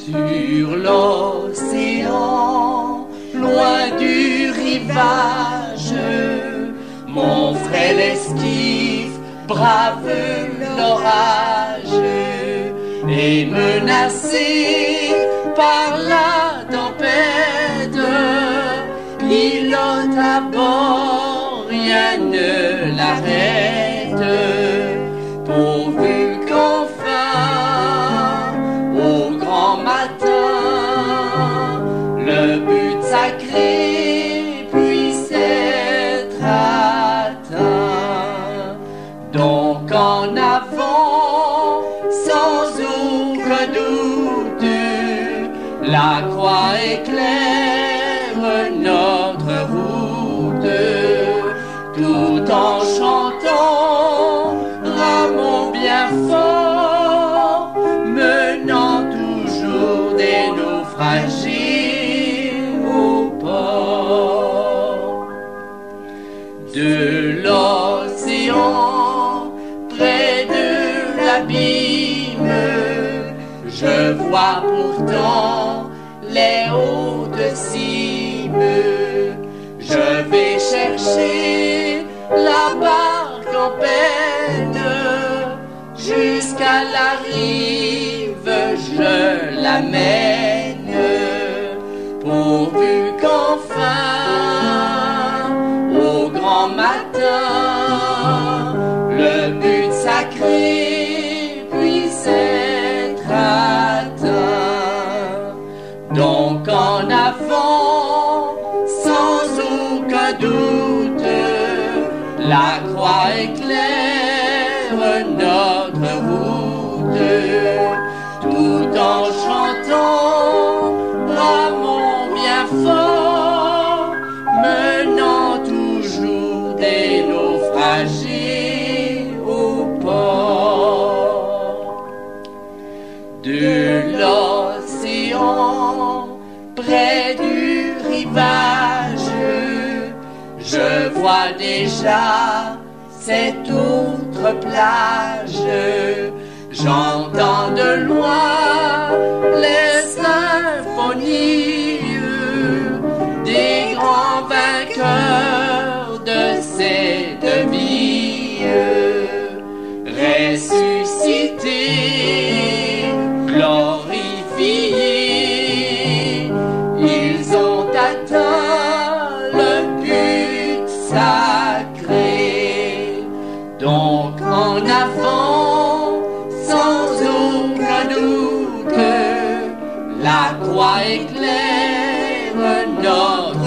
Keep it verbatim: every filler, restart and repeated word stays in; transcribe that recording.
Sur l'océan, loin du rivage, mon frêle esquive brave l'orage, et menacé par la tempête, pilote à bord, rien ne l'arrête, pourvu qu'enfin, au grand matin, le but sacré puisse être atteint. Donc en avant, sans aucun doute, la croix éclaire notre route, tout en chantant ramons bien fort, menant toujours des naufragés au port. De l'océan, près de l'abîme, je vois pourtant les hautes cimes. Je vais chercher la barque en peine, jusqu'à la rive je l'amène, pourvu qu'enfin, au grand matin, le but sacré puisse être atteint. Donc en avant, sans aucun doute, la croix éclaire notre route, tout en chantant ramons bien fort, menant toujours des naufragés au port. De l'océan, près du rivage, je vois déjà cette autre plage. J'entends de loin les symphonies des grands vainqueurs de cette vie, ressuscités, glorifiés. Ils ont atteint le but sacré. Donc en avant, sans aucun doute, la croix éclaire notre